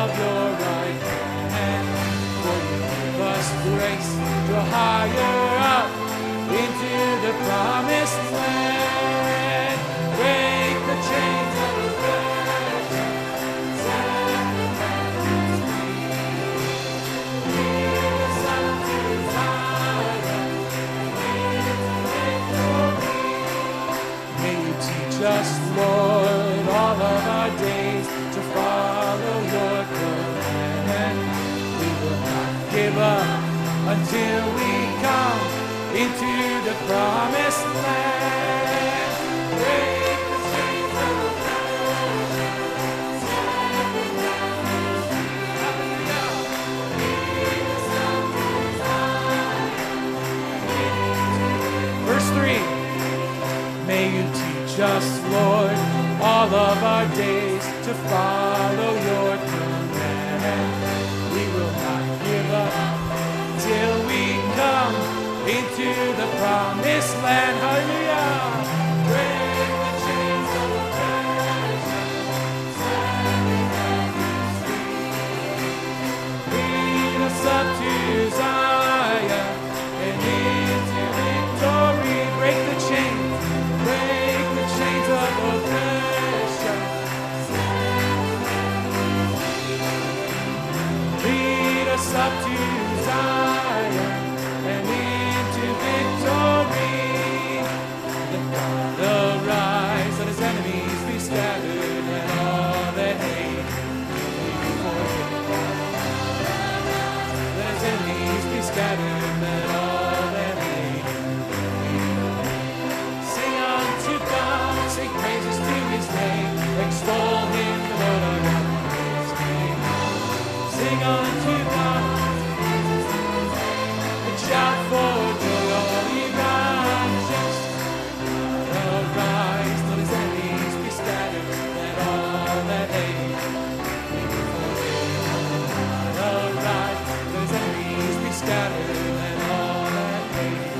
of your right hand. For you give us grace to higher up into the promised land. Break the chains of oppression, set the captives free. Lead us up to Zion, into victory. May you teach us, Lord, all of our days to follow your command. We will not give up until we come into the promised land. Break the chains of oppression, set the captives free. Hallelujah. Lead us up to Zion, into Verse 3. May you teach us, Lord, all of our days to follow your command. We will not give up till we come into the promised land. Hallelujah. Break the chains of oppression, set the captives free. Lead us up to Zion and into victory. Break the chains of oppression. Lead us up to Zion and into victory. Let God arise, let his enemies be scattered, and all that hate be forgiven. Let his enemies be scattered, and all that hate be forgiven. Sing unto God, sing praises to his name, extol him, the Lord our God, his name. Sing unto God, and shout for joy, all ye righteous. Arise, let his enemies be scattered, and all that hate be forgiven. Arise, let his enemies be scattered, and all that hate.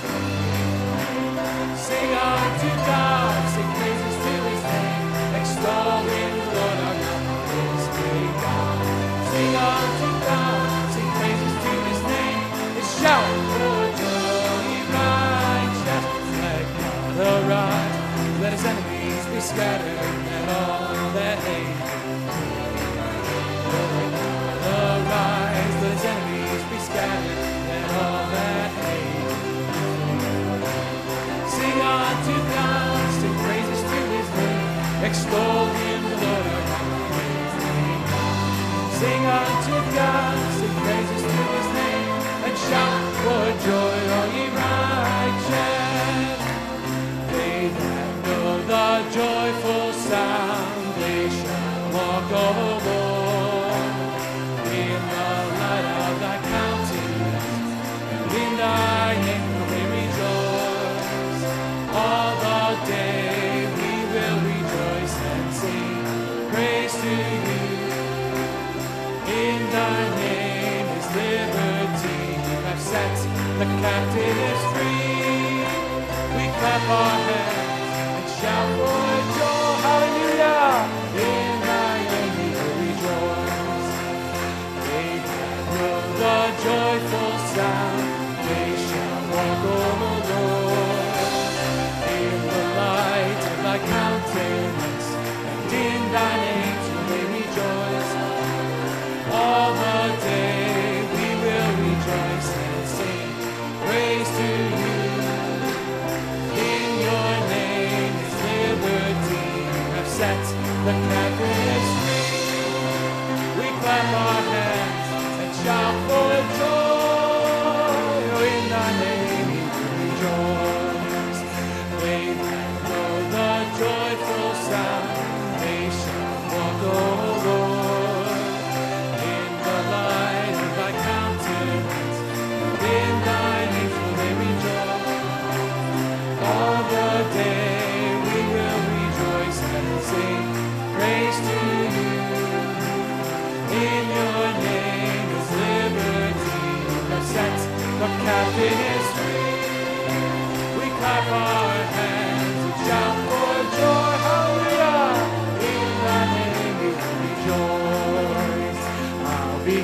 Sing unto God, sing praises to his name, extol him, the Lord our God, his great God. Sing unto God, sing praises to his name, and shout for joy, ye righteous. Let God arise, let his enemies be scattered, and all that hate. Let God arise, let his enemies be scattered, and all that hate. Sing unto God, sing praises to his name, extol him, the Lord our God, his name. Sing unto God, sing praises to his name, and shout for joy, all ye righteous. They that know the joyful sound, they shall walk, O Lord, in the light of thy countenance, and in thy name they rejoice. All the day we will rejoice and sing praise to you. In thy name is liberty. You have set the captives free. We clap our hands and shout for joy. Hallelujah. In thy name we will rejoice. They that know the joyful sound, they shall walk, O Lord, in the light of thy countenance, and in thy name shall they rejoice. All the day we will rejoice and sing praise to you. In your name is liberty. You have set the captives free. We clap our hands and shout for joy. In thy name we rejoice. They that know the joyful sound, they shall walk, O Lord, in the light of thy countenance, and in thy name shall they rejoice. All the day we will rejoice and sing praise to you. In your name is liberty. You have set the captives free. We clap our hands and shout for joy. Hallelujah. In thy name we rejoice.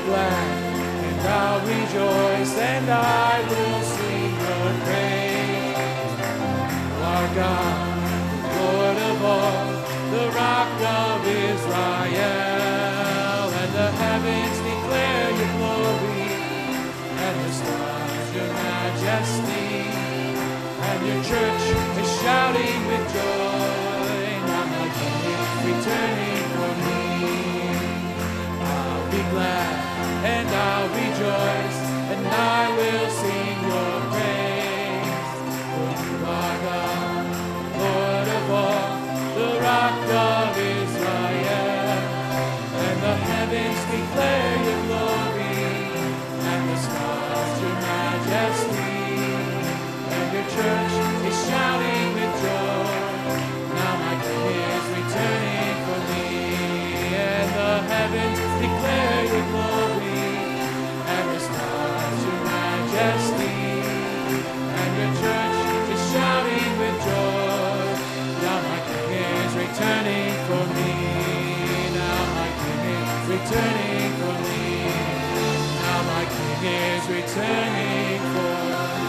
glad and I'll rejoice and I will sing your praise. Our God, Lord of all, the rock of Israel, and the heavens declare your glory, and the stars your majesty, and your church is shouting with joy. Now my King is returning for me. I'll be glad and I'll rejoice, and I will sing your praise. For you are God, Lord of all, the rock of Israel, and the heavens declare your glory, and the stars your majesty, and your church is shouting with joy. Now my King is returning for me, and the heavens declare your glory, and the stars your majesty, and your church is shouting with joy. Now my King is returning for me. Now my King is returning for me. Now my King is returning for me.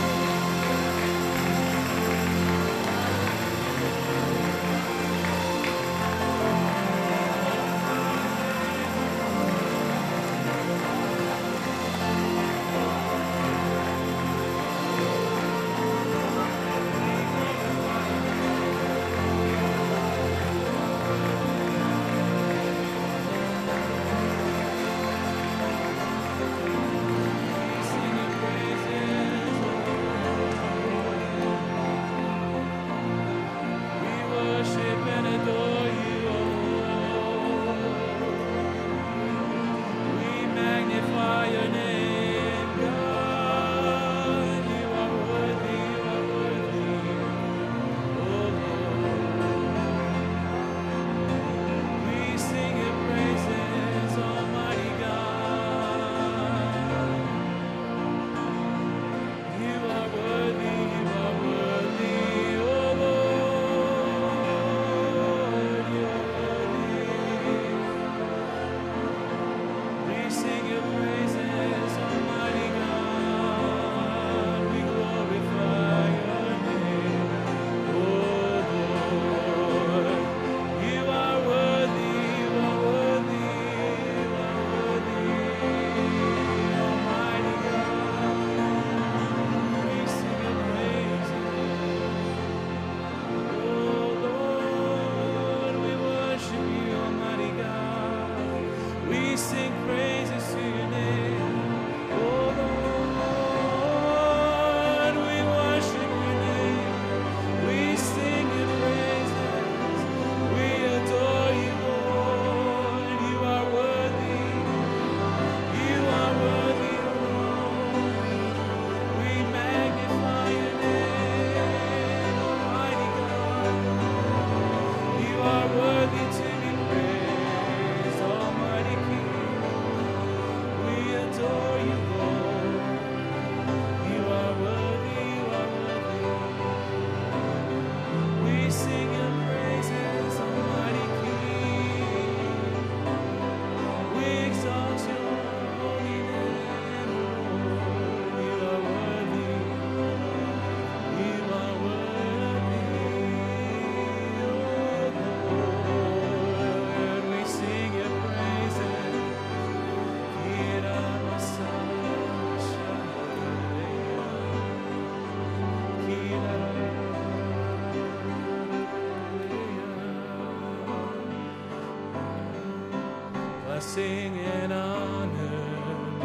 Blessing and honor,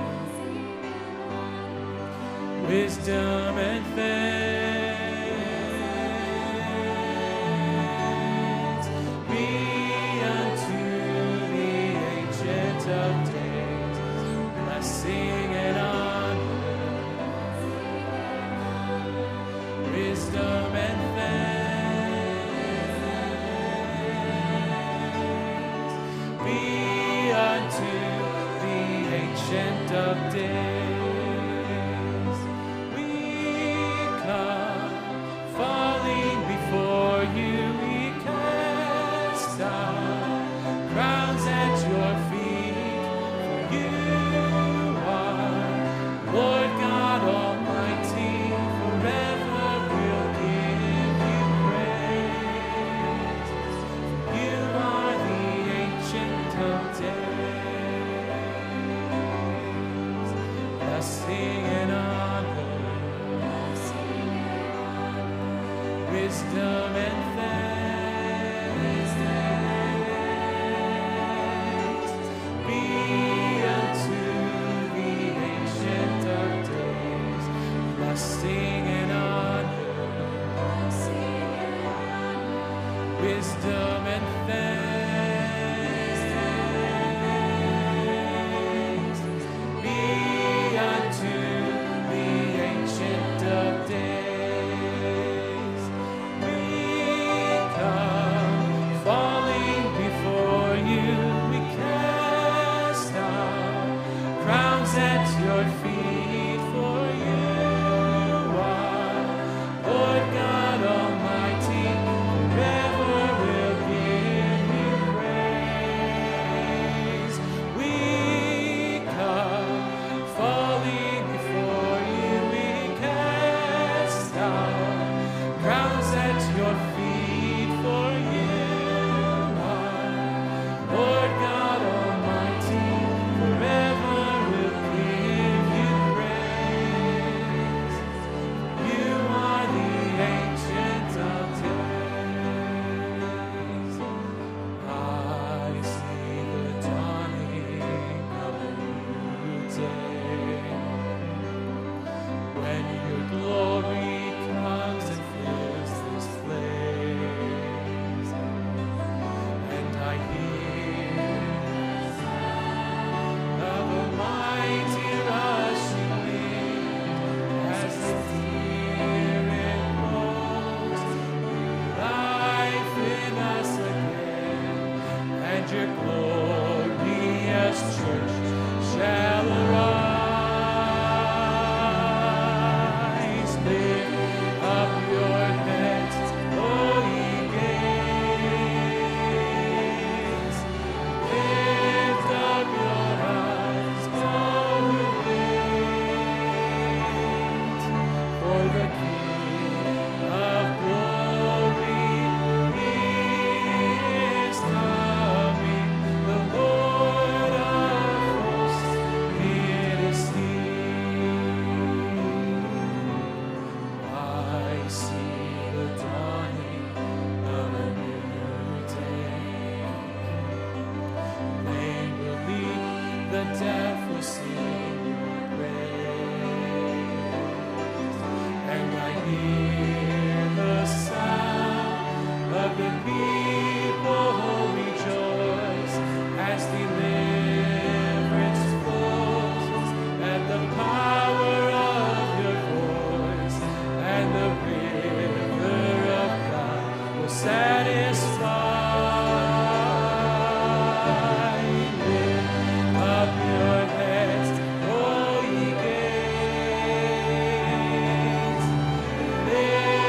wisdom and thanks be unto the Ancient of Days. Blessing and honor, wisdom and thanks be unto the Ancient of Days. We come falling before you, we cast our crowns at your feet. For you wisdom and thanks be unto the Ancient of Days, blessing and honor, wisdom and thanks be unto the Ancient of Days. We come falling before you, we cast our crowns at your feet, for you are Lord God Almighty, forever will give you praise. We come falling before you, we cast our crowns at your feet, for you are Lord God Almighty, forever will give you praise. You are the Ancient of Days. I see the dawning of a new day, when your glory comes and fills this place, and I hear of a mighty rushing wind as the Spirit blows life in us again, and your glorious church shall arise. Lift up your heads, O ye gates. Lift up your eyes, all who wait, for the King of glory is coming, the Lord of hosts, it is He. I see the dawning of a new day. Lame will leap, the deaf will sing your praise, and I hear the sound of the people rejoice as deliverance flows at the power of your voice, and the river of God will satisfy. Lift up your heads, O ye gates. Lift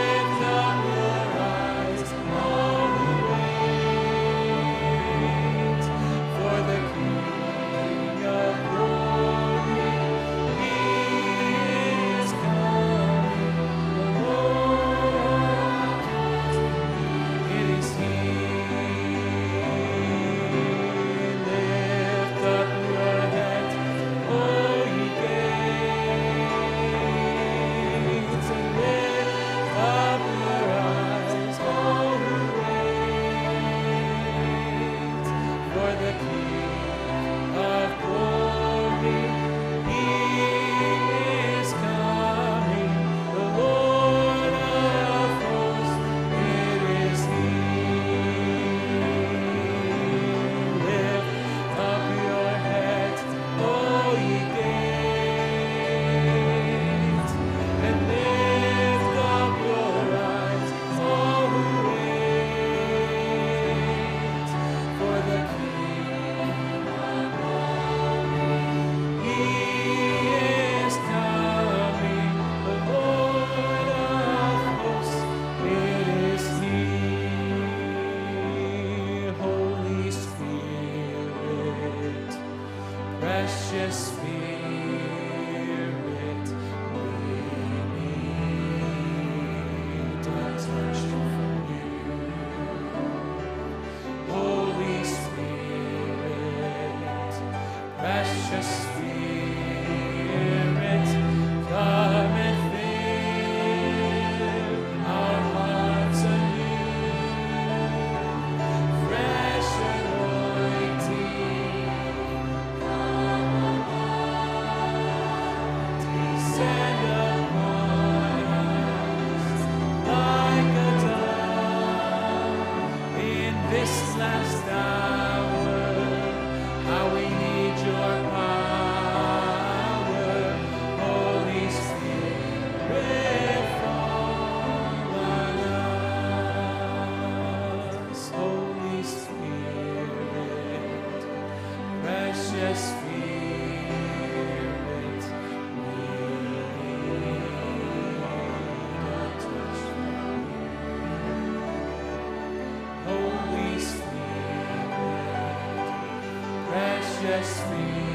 this last hour, how we need your power. Holy Spirit, fall on us. Holy Spirit, precious Spirit, we need a touch from you. Holy Spirit, precious Spirit.